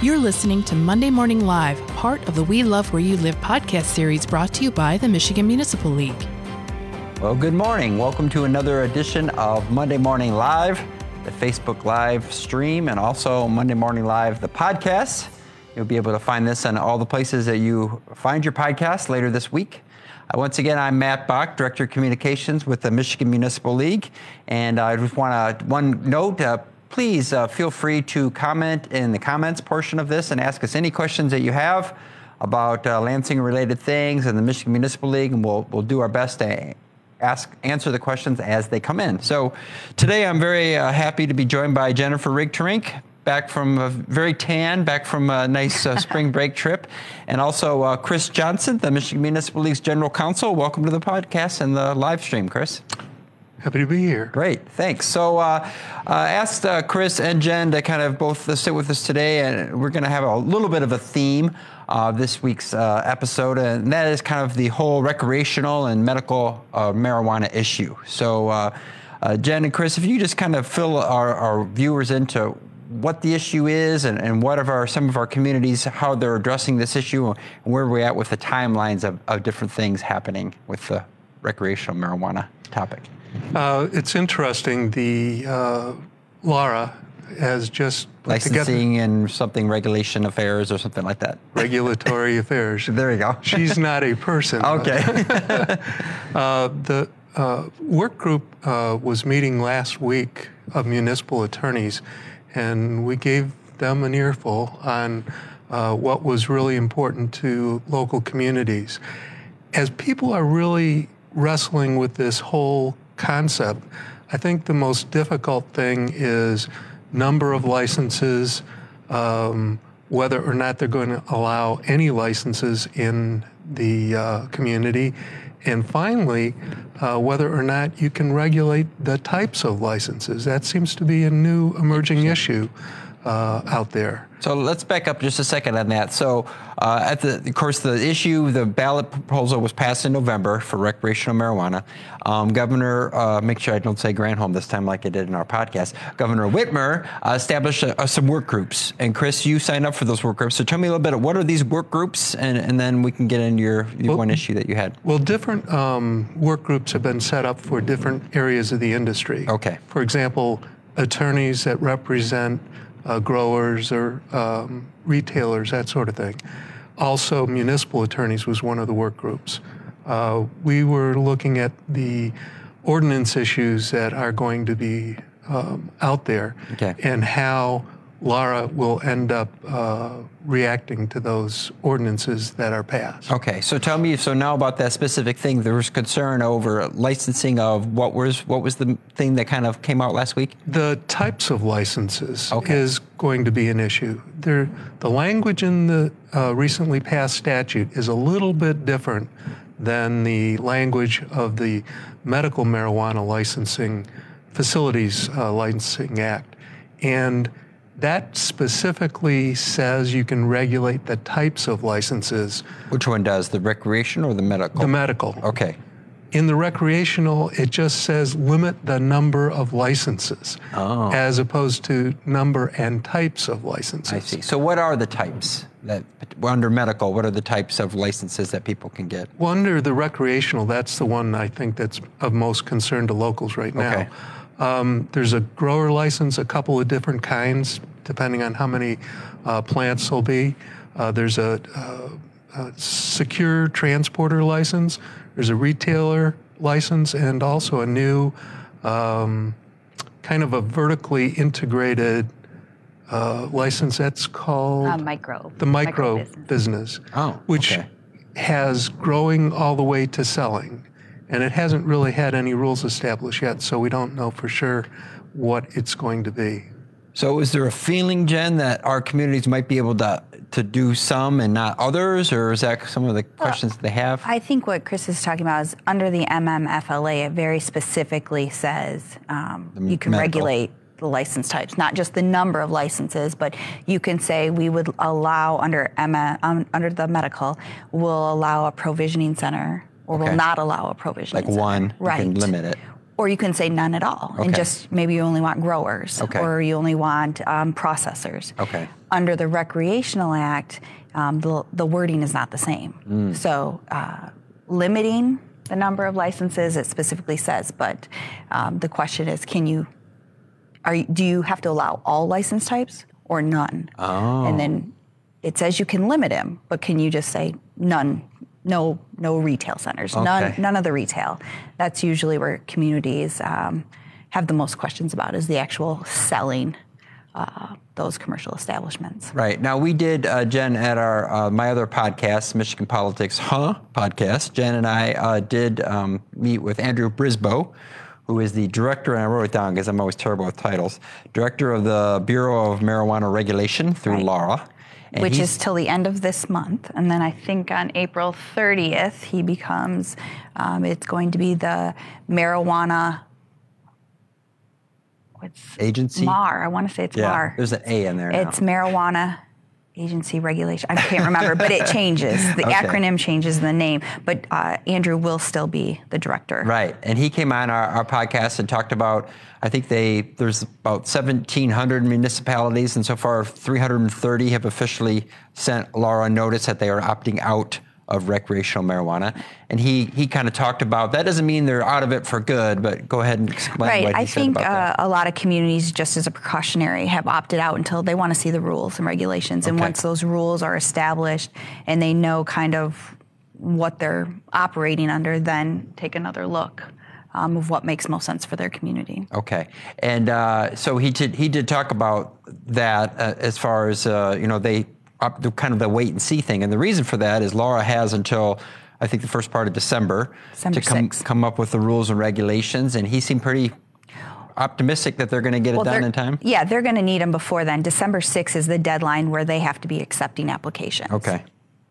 You're listening to Monday Morning Live, part of the We Love Where You Live podcast series brought to you by the Michigan Municipal League. Well, good morning. Welcome to another edition of Monday Morning Live, the Facebook Live stream, and also Monday Morning Live, the podcast. You'll be able to find this on all the places that you find your podcast later this week. Once again, I'm Matt Bach, Director of Communications with the Michigan Municipal League. And I just want to, one note, please feel free to comment in the comments portion of this and ask us any questions that you have about Lansing-related things and the Michigan Municipal League, and we'll do our best to answer the questions as they come in. So today I'm very happy to be joined by Jennifer Rigterink, back from a very tan, back from a nice spring break trip, and also Chris Johnson, the Michigan Municipal League's General Counsel. Welcome to the podcast and the live stream, Chris. Happy to be here. Great, thanks. So asked Chris and Jen to kind of both sit with us today, and we're going to have a little bit of a theme this week's episode, and that is kind of the whole recreational and medical marijuana issue. So Jen and Chris, if you just kind of fill our viewers into what the issue is and what of some of our communities, how they're addressing this issue, and where we're at with the timelines of different things happening with the recreational marijuana topic. It's interesting. The Laura has just licensing and something regulation affairs or something like that. Regulatory affairs. There you go. She's not a person. Okay. The work group was meeting last week of municipal attorneys, and we gave them an earful on what was really important to local communities. As people are really wrestling with this whole concept, I think the most difficult thing is number of licenses, whether or not they're going to allow any licenses in the community, and finally, whether or not you can regulate the types of licenses. That seems to be a new emerging issue out there. So let's back up just a second on that. So of course, the ballot proposal was passed in November for recreational marijuana. Governor, make sure I don't say Granholm this time like I did in our podcast, Governor Whitmer established some work groups. And Chris, you signed up for those work groups. So tell me a little bit of what are these work groups, and then we can get into your one issue that you had. Well, different work groups have been set up for different areas of the industry. Okay. For example, attorneys that represent growers or retailers, that sort of thing. Also, municipal attorneys was one of the work groups. We were looking at the ordinance issues that are going to be out there, okay, and how Laura will end up reacting to those ordinances that are passed. Okay, so tell me, so now about that specific thing, there was concern over licensing of what was the thing that kind of came out last week? The types of licenses, okay, is going to be an issue. The language in the recently passed statute is a little bit different than the language of the Medical Marijuana Licensing Facilities Licensing Act. And that specifically says you can regulate the types of licenses. Which one does, the recreational or the medical? The medical. Okay. In the recreational, it just says limit the number of licenses, as opposed to number and types of licenses. I see. So what are the types that, under medical, what are the types of licenses that people can get? Well, under the recreational, that's the one I think that's of most concern to locals right now. Okay. There's a grower license, a couple of different kinds, depending on how many plants there'll be. There's a secure transporter license. There's a retailer license, and also a new kind of a vertically integrated license that's called the micro business, which has growing all the way to selling. And it hasn't really had any rules established yet, so we don't know for sure what it's going to be. So is there a feeling, Jen, that our communities might be able to do some and not others, or is that some of the questions they have? I think what Chris is talking about is under the MMFLA, it very specifically says you can regulate the license types, not just the number of licenses, but you can say we would allow under the medical, we'll allow a provisioning center, or will not allow a provisioning center. Like one, right. You can limit it. Or you can say none at all, and just maybe you only want growers, or you only want processors. Okay. Under the Recreational Act, the wording is not the same. So limiting the number of licenses, it specifically says, but the question is, do you have to allow all license types or none? Oh. And then it says you can limit them, but can you just say none? No retail centers, none of the retail. That's usually where communities have the most questions about, is the actual selling those commercial establishments. Right. Now, we did, Jen, at our my other podcast, Michigan Politics podcast, Jen and I did meet with Andrew Brisboe, who is the director, and I wrote it down because I'm always terrible with titles, director of the Bureau of Marijuana Regulation through LARA. Which is till the end of this month. And then I think on April 30th, he becomes, it's going to be the marijuana, agency? MAR. I want to say it's MAR. There's an A in there It's Marijuana Agency Regulation. I can't remember, but it changes. The acronym changes the name. But Andrew will still be the director. Right. And he came on our podcast and talked about, I think there's about 1,700 municipalities, and so far 330 have officially sent LARA notice that they are opting out of recreational marijuana. And he kind of talked about, that doesn't mean they're out of it for good, but go ahead and explain what he said about that. I think a lot of communities, just as a precautionary, have opted out until they want to see the rules and regulations. And once those rules are established and they know kind of what they're operating under, then take another look of what makes most sense for their community. Okay. And so he did talk about that as far as, they kind of the wait and see thing. And the reason for that is LARA has until, I think, the first part of December to come up with the rules and regulations. And he seemed pretty optimistic that they're going to get it done in time. Yeah, they're going to need them before then. December 6th is the deadline where they have to be accepting applications. Okay.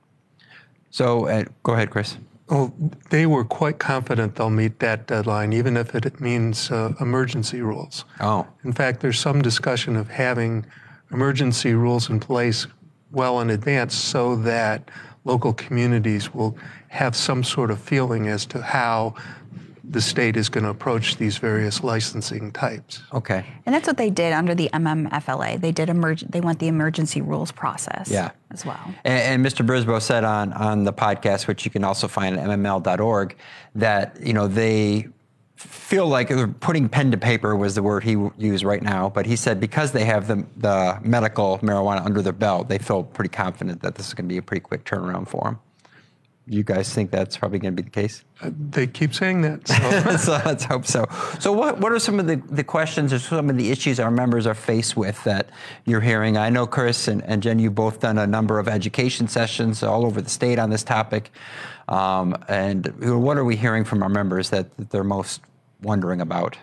So go ahead, Chris. Well, they were quite confident they'll meet that deadline, even if it means emergency rules. Oh. In fact, there's some discussion of having emergency rules in place well in advance so that local communities will have some sort of feeling as to how the state is going to approach these various licensing types. Okay. And that's what they did under the MMFLA. They went the emergency rules process as well. And Mr. Brisboe said on the podcast, which you can also find at mml.org, that they feel like putting pen to paper was the word he used right now, but he said because they have the medical marijuana under their belt, they feel pretty confident that this is going to be a pretty quick turnaround for them. You guys think that's probably going to be the case? They keep saying that. So. So let's hope so. So what are some of the questions or some of the issues our members are faced with that you're hearing? I know Chris and Jen, you've both done a number of education sessions all over the state on this topic. And what are we hearing from our members that they're most wondering about?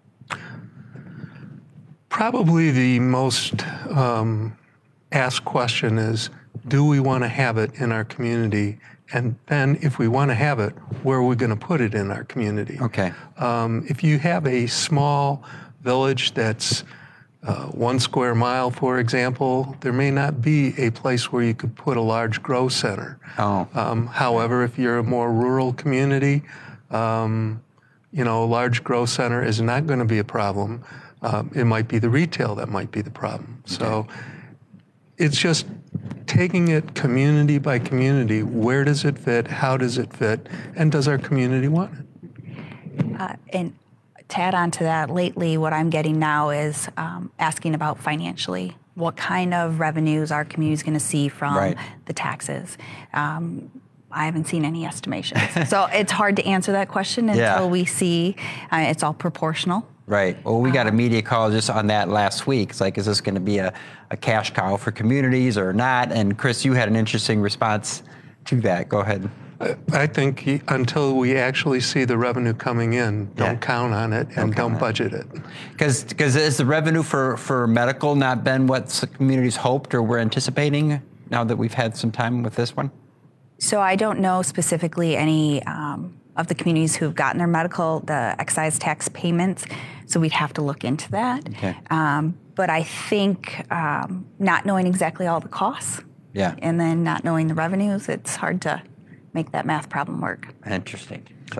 Probably the most asked question is, do we want to have it in our community? And then if we want to have it, where are we going to put it in our community? Okay. If you have a small village that's 1 square mile, for example, there may not be a place where you could put a large grow center. Oh. However, if you're a more rural community, a large grow center is not going to be a problem. It might be the retail that might be the problem. Okay. So it's just taking it community by community. Where does it fit? How does it fit? And does our community want it? And to add on to that, lately what I'm getting now is asking about financially. What kind of revenues our community is going to see from the taxes? I haven't seen any estimations. So it's hard to answer that question until we see. It's all proportional. Right. Well, we got a media call just on that last week. It's like, is this going to be a cash cow for communities or not? And Chris, you had an interesting response to that. Go ahead. I think until we actually see the revenue coming in, don't count on it and don't budget it. Because has the revenue for medical not been what the communities hoped or were anticipating now that we've had some time with this one? So I don't know specifically any of the communities who've gotten their the excise tax payments. So we'd have to look into that. Okay. But I think not knowing exactly all the costs and then not knowing the revenues, it's hard to make that math problem work. Interesting. So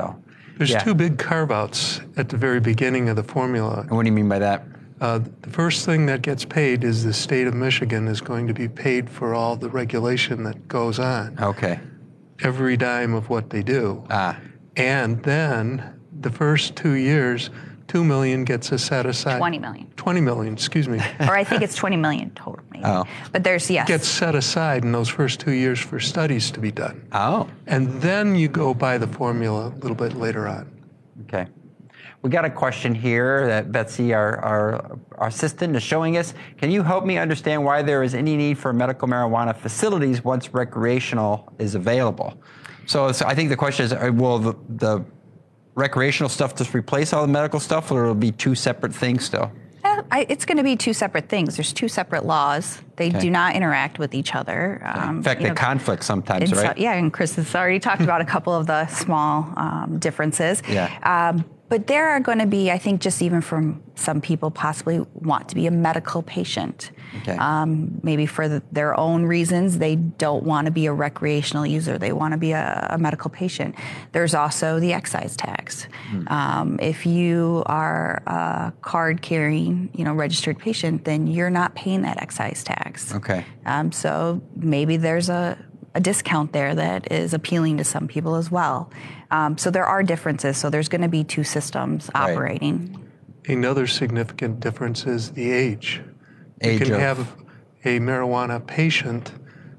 There's two big carve-outs at the very beginning of the formula. And what do you mean by that? The first thing that gets paid is the state of Michigan is going to be paid for all the regulation that goes on. Okay. Every dime of what they do. And then the first 2 years, $2 million gets set aside. $20 million. $20 million, excuse me. Or I think it's $20 million total. Maybe. Oh. But there's, yes. Gets set aside in those first 2 years for studies to be done. Oh. And then you go by the formula a little bit later on. Okay. We got a question here that Betsy, our assistant, is showing us. Can you help me understand why there is any need for medical marijuana facilities once recreational is available? So I think the question is, will the recreational stuff just replace all the medical stuff, or will it be two separate things still? It's going to be two separate things. There's two separate laws. They do not interact with each other. In fact, they conflict sometimes, right? And Chris has already talked about a couple of the small differences. Yeah. But there are going to be, I think, just even from some people possibly want to be a medical patient. Okay. Maybe for their own reasons, they don't want to be a recreational user. They want to be a medical patient. There's also the excise tax. If you are a card-carrying, registered patient, then you're not paying that excise tax. Okay. So maybe there's a discount there that is appealing to some people as well. So there are differences. So there's going to be two systems operating. Another significant difference is the age. You can have a marijuana patient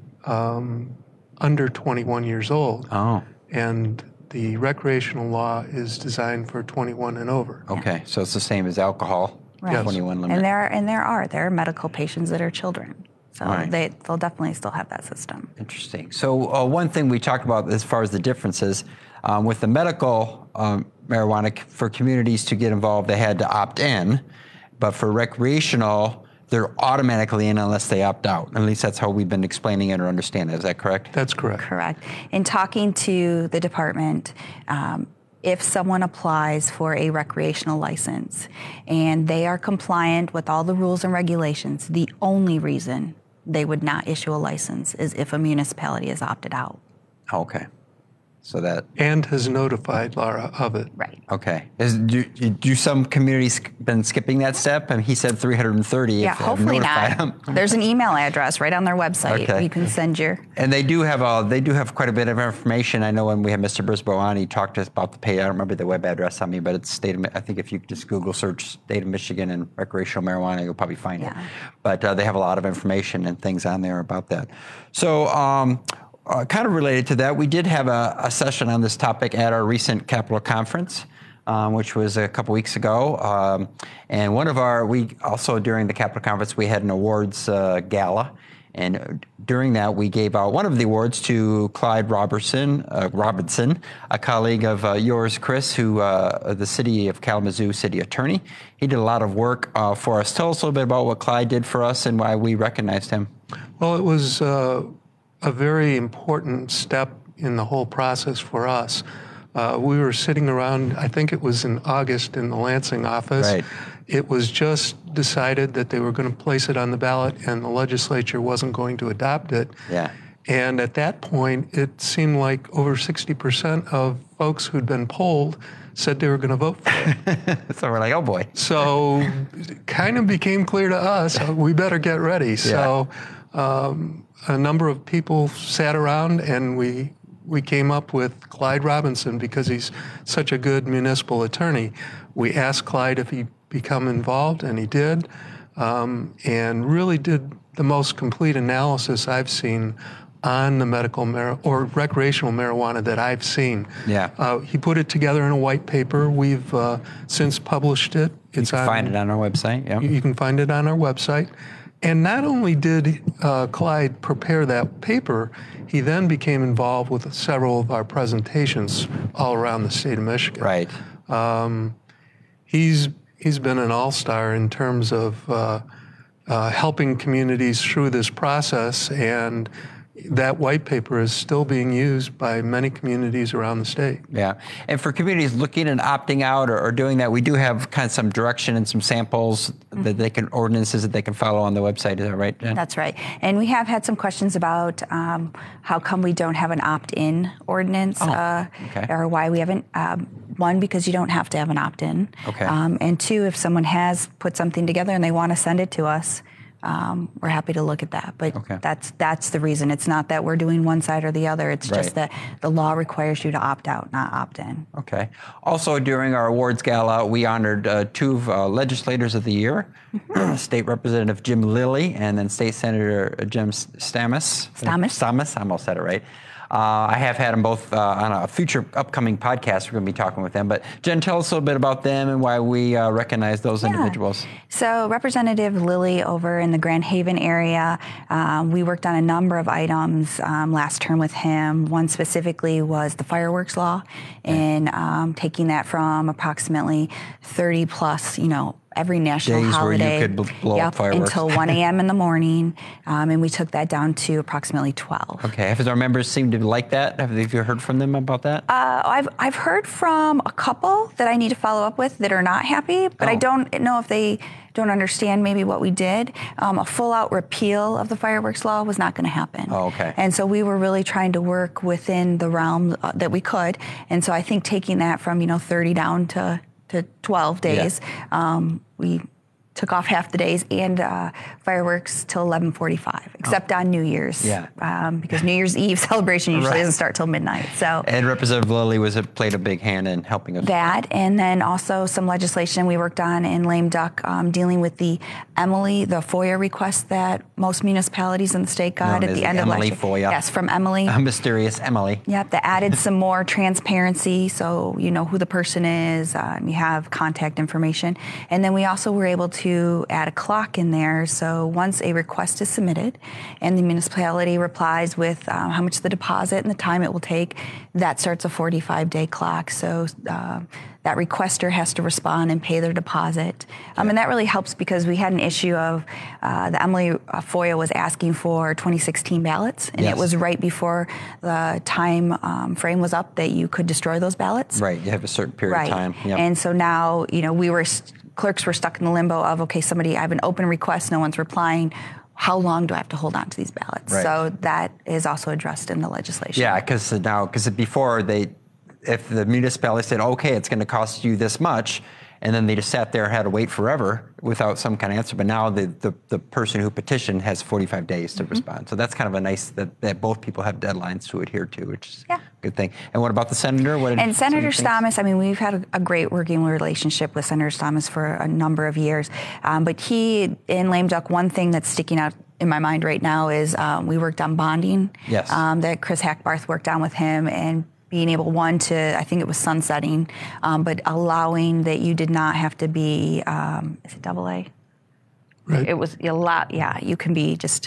under 21 years old. Oh. And the recreational law is designed for 21 and over. Okay, so it's the same as alcohol, Right. 21 limit. And there are medical patients that are children. So they'll definitely still have that system. Interesting. So one thing we talked about as far as the differences, with the medical marijuana, for communities to get involved, they had to opt in. But for recreational, they're automatically in unless they opt out. At least that's how we've been explaining it or understanding it. Is that correct? That's correct. Correct. In talking to the department, if someone applies for a recreational license and they are compliant with all the rules and regulations, the only reason they would not issue a license is if a municipality has opted out. Okay. So that... And has notified Laura of it. Right. Okay. Do some communities been skipping that step? And he said 330. Yeah, hopefully not. There's an email address right on their website. Okay. You can send your... And they do have quite a bit of information. I know when we had Mr. Brisboe on, he talked to us about the page. I don't remember the web address on me, but it's I think if you just Google search State of Michigan and recreational marijuana, you'll probably find it. But they have a lot of information and things on there about that. So... kind of related to that, we did have a session on this topic at our recent Capitol Conference, which was a couple weeks ago. And we also during the Capitol Conference, we had an awards gala. And during that, we gave out one of the awards to Clyde Robinson, a colleague of yours, Chris, who the City of Kalamazoo City Attorney. He did a lot of work for us. Tell us a little bit about what Clyde did for us and why we recognized him. Well, it was a very important step in the whole process for us. We were sitting around, I think it was in August, in the Lansing office. Right. It was just decided that they were going to place it on the ballot and the legislature wasn't going to adopt it. Yeah. And at that point, it seemed like over 60% of folks who'd been polled said they were going to vote for it. So we're like, oh boy. So it kind of became clear to us, we better get ready. Yeah. So a number of people sat around and we came up with Clyde Robinson because he's such a good municipal attorney. We asked Clyde if he'd become involved, and he did, and really did the most complete analysis I've seen on the medical or recreational marijuana that I've seen. Yeah. He put it together in a white paper. We've since published it. You can find it on our website. Yeah. You can find it on our website. And not only did Clyde prepare that paper, he then became involved with several of our presentations all around the state of Michigan. Right. He's been an all-star in terms of helping communities through this process, and that white paper is still being used by many communities around the state. Yeah, and for communities looking and opting out or doing that, we do have kind of some direction and some samples that they can, ordinances that they can follow on the website. Is that right, Jen? That's right. And we have had some questions about how come we don't have an opt-in ordinance, or why we haven't. one, because you don't have to have an opt-in. Okay. And two, if someone has put something together and they want to send it to us, we're happy to look at that. But that's the reason. It's not that we're doing one side or the other. It's just that the law requires you to opt out, not opt in. Okay. Also, during our awards gala, we honored two legislators of the year, State Representative Jim Lilly and then State Senator Jim Stamas. I almost said it right. I have had them both on a future upcoming podcast. We're going to be talking with them. But Jen, tell us a little bit about them and why we recognize those individuals. So Representative Lilly over in the Grand Haven area, we worked on a number of items last term with him. One specifically was the fireworks law and taking that from approximately 30 plus, every national days holiday. Where you could blow up fireworks. Until 1 a.m. in the morning, and we took that down to approximately 12. Okay. Have our members seemed to like that? Have you heard from them about that? I've heard from a couple that I need to follow up with that are not happy, but I don't know if they don't understand maybe what we did. A full-out repeal of the fireworks law was not going to happen. Oh, okay. And so we were really trying to work within the realm that we could. And so I think taking that from 30 down to 12 days. We took off half the days and fireworks till 11:45, except on New Year's. Because New Year's Eve celebration usually doesn't start till midnight. So. And Representative Lilly played a big hand in helping us. That, and then also some legislation we worked on in Lame Duck dealing with the FOIA request that most municipalities in the state got at the end of last year. FOIA. Yes, from Emily. Mysterious Emily. Yep, that added some more transparency, so you know who the person is, you have contact information. And then we also were able to add a clock in there, so once a request is submitted and the municipality replies with how much the deposit and the time it will take, that starts a 45-day clock. So that requester has to respond and pay their deposit. And that really helps because we had an issue of the Emily FOIA was asking for 2016 ballots, and it was right before the time frame was up that you could destroy those ballots. Right, you have a certain period of time. Yep. And so now, clerks were stuck in the limbo of, okay, I have an open request, no one's replying. How long do I have to hold on to these ballots? Right. So that is also addressed in the legislation. Yeah, because before if the municipality said, okay, it's going to cost you this much, and then they just sat there and had to wait forever without some kind of answer. But now the person who petitioned has 45 days to respond. So that's kind of a nice that both people have deadlines to adhere to, which is a good thing. And what about the senator? Senator Stamas, we've had a great working relationship with Senator Stamas for a number of years. But he, in Lame Duck, one thing that's sticking out in my mind right now is we worked on bonding. Yes. That Chris Hackbarth worked on with him, and being able, I think it was sunsetting, but allowing that you did not have to be, is it AA? Right. It was a lot, you can be just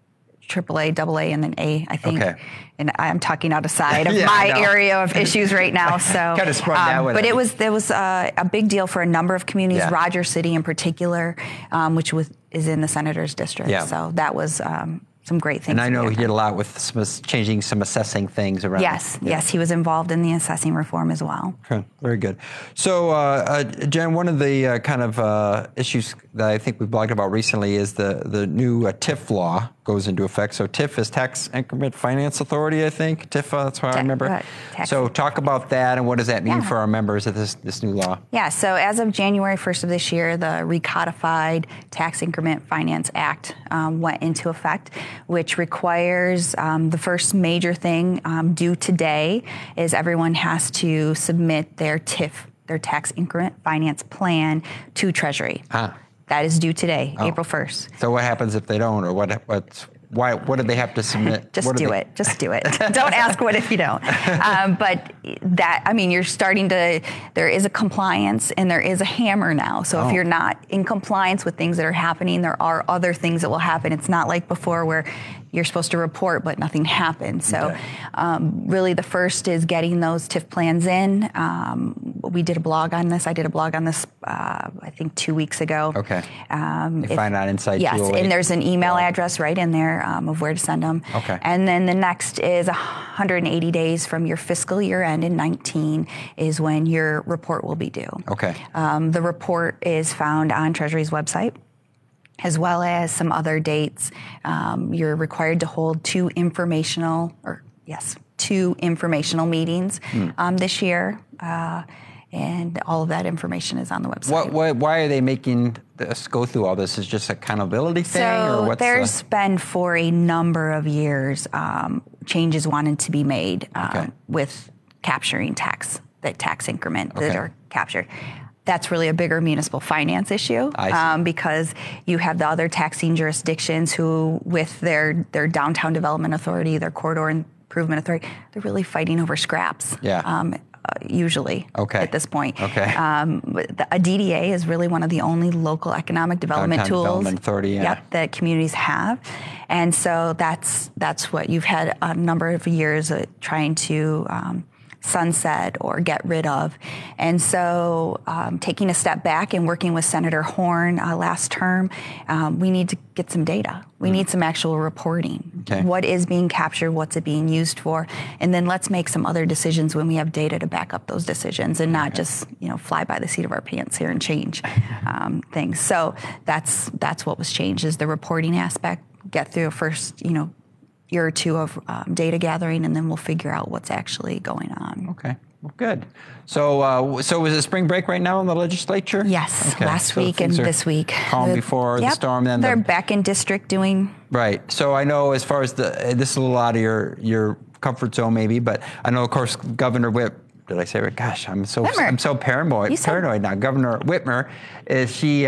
AAA, AA, and then A, I think. Okay. And I'm talking outside of my area of issues right now. So, kind of sprung that way. But there was a big deal for a number of communities, Rogers City in particular, which is in the senator's district. Yeah. So that was some great things. And I know he did a lot with changing some assessing things around. Yes, he was involved in the assessing reform as well. Okay, very good. So, Jen, one of the kind of issues that I think we've blogged about recently is the new TIF law goes into effect. So TIF is Tax Increment Finance Authority, I think. TIFA, that's how I remember. So talk about that and what does that mean for our members of this new law? Yeah, so as of January 1st of this year, the recodified Tax Increment Finance Act went into effect, which requires the first major thing due today is everyone has to submit their TIF, their Tax Increment Finance Plan, to Treasury. That is due today, April 1st. So what happens if they don't, or what do they have to submit? Just do it. Don't ask what if you don't. But you're starting to, there is a compliance and there is a hammer now. So if you're not in compliance with things that are happening, there are other things that will happen. It's not like before where you're supposed to report, but nothing happened. So really the first is getting those TIF plans in. We did a blog on this. I did a blog on this, I think 2 weeks ago. Okay. You find out Insight. Yes, and there's an email address right in there of where to send them. Okay. And then the next is 180 days from your fiscal year end in 19 is when your report will be due. Okay. The report is found on Treasury's website, as well as some other dates. You're required to hold two informational meetings this year. And all of that information is on the website. Why are they making us go through all this? Is just an accountability thing? So or what's there's been for a number of years changes wanted to be made with capturing tax increment that are captured. That's really a bigger municipal finance issue because you have the other taxing jurisdictions who, with their downtown development authority, their corridor improvement authority, they're really fighting over scraps. Usually at this point. A DDA is really one of the only local economic development Downtown tools Development Authority, that communities have. And so that's what you've had a number of years trying to sunset or get rid of. And so taking a step back and working with Senator Horn last term, we need to get some data. We need some actual reporting. What is being captured? What's it being used for? And then let's make some other decisions when we have data to back up those decisions and not just fly by the seat of our pants here and change things. So that's what was changed is the reporting aspect. Get through a first year or two of data gathering, and then we'll figure out what's actually going on. Okay, well, good. So was it spring break right now in the legislature? Yes, last week and this week. Calm before the storm. Then they're back in district doing. Right. So I know as far as this is a little out of your comfort zone maybe, but I know of course Governor Whip. Did I say it? Gosh, I'm so paranoid now. Governor Whitmer, she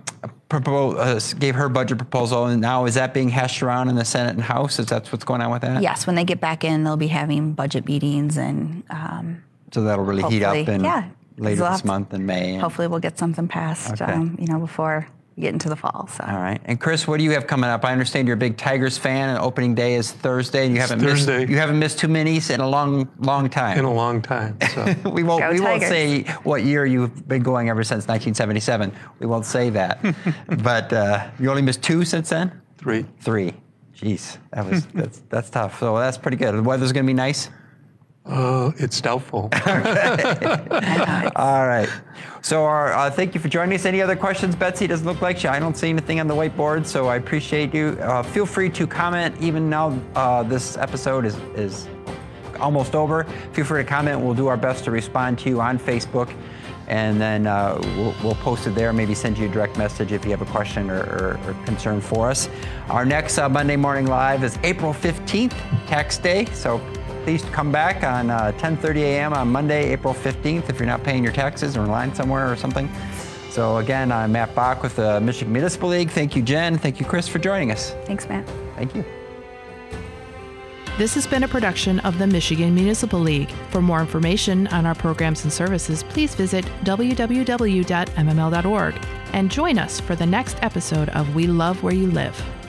gave her budget proposal, and now is that being hashed around in the Senate and House? Is that what's going on with that? Yes, when they get back in, they'll be having budget meetings, and so that'll really heat up in later this month in May. Hopefully, we'll get something passed, before we get into the fall. So. All right. And Chris, what do you have coming up? I understand you're a big Tigers fan, and opening day is Thursday, and you haven't missed too many in a long time. In a long time. So. we won't say what year you've been going ever since 1977. We won't say that. But you only missed 2 since then? 3. 3. Jeez, that's tough. So that's pretty good. The weather's going to be nice? It's doubtful. All right. So thank you for joining us. Any other questions, Betsy? Doesn't look like I don't see anything on the whiteboard, so I appreciate you. Feel free to comment even now this episode is almost over. Feel free to comment. We'll do our best to respond to you on Facebook, and then we'll post it there, maybe send you a direct message if you have a question or concern for us. Our next Monday Morning Live is April 15th, Tax Day, so please come back on 10:30 a.m. on Monday, April 15th, if you're not paying your taxes or in line somewhere or something. So again, I'm Matt Bach with the Michigan Municipal League. Thank you, Jen. Thank you, Chris, for joining us. Thanks, Matt. Thank you. This has been a production of the Michigan Municipal League. For more information on our programs and services, please visit www.mml.org and join us for the next episode of We Love Where You Live.